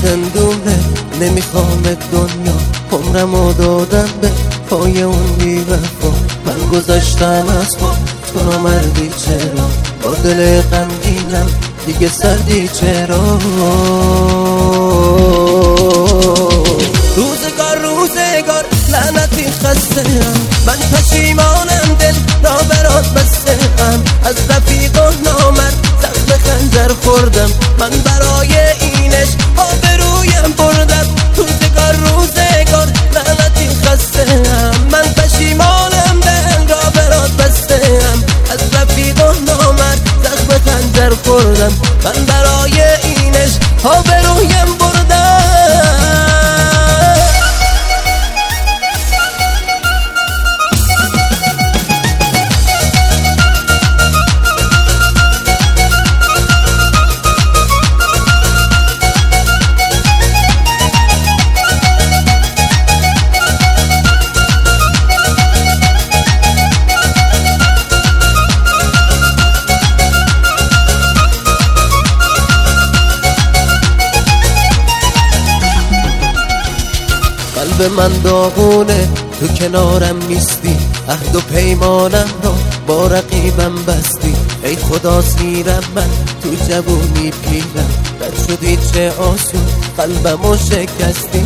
زندونه نمیخوام دنیا، عمرمو دادم به پای اون بی‌وفا. من گذاشتم از خود تو نامردی چرا، با دل غمگینم دیگه سردی چرا. روزگار لعنتی خسته‌ام، من پشیمانم دل را برات بسته‌ام. از رفیق و نامرد زخم خنجر خوردم، من برای اینش آبرویم بردم. روزگار لعنتی خسته‌ام، من پشیمانم دل را برات بسته‌ام. از رفیق و نامرد زخم خنجر خوردم، من برای اینش آبرویم بردم. قلب من داغونه تو کنارم نیستی، عهد و پیمانم را با رقیبم بستی. ای خدا سیرم من تو جوونی پیرم، رد شدی چه آسون قلبمو شکستی.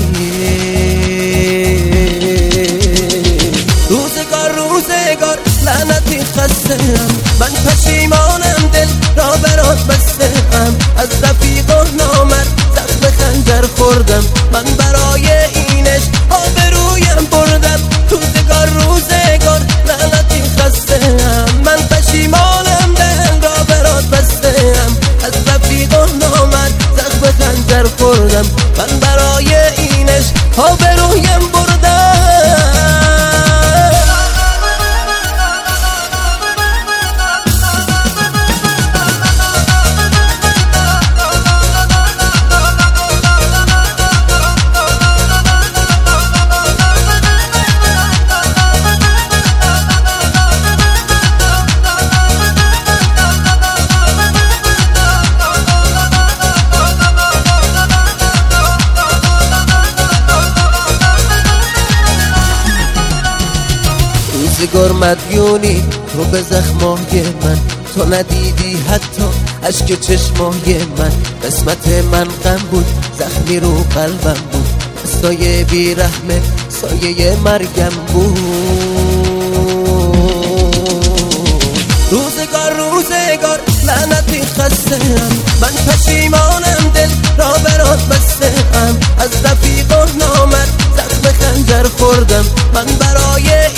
روزگار لعنتی خسته‌ام، من پشیمانم دل را برات بسته‌ام. از رفیق و نامرد زخم خنجر خوردم، من برای اینش آبرویم بردم. روزگار لعنتی خسته‌ام، من پشیمانم دل را برات بسته‌ام. از رفیق و نامرد زخم خنجر خوردم، من برای اینش آبرویم بردم. روزگار مدیونی تو به زخمای من، تو ندیدی حتی اشک چشمای من. قسمت من غم بود، زخمی رو قلبم بود، سایه بیرحمه سایه مرگم بود. روزگار لعنتی خسته‌ام، من پشیمانم دل را برات بسته‌ام. از رفیق و نامرد زخم خنجر خوردم، من برای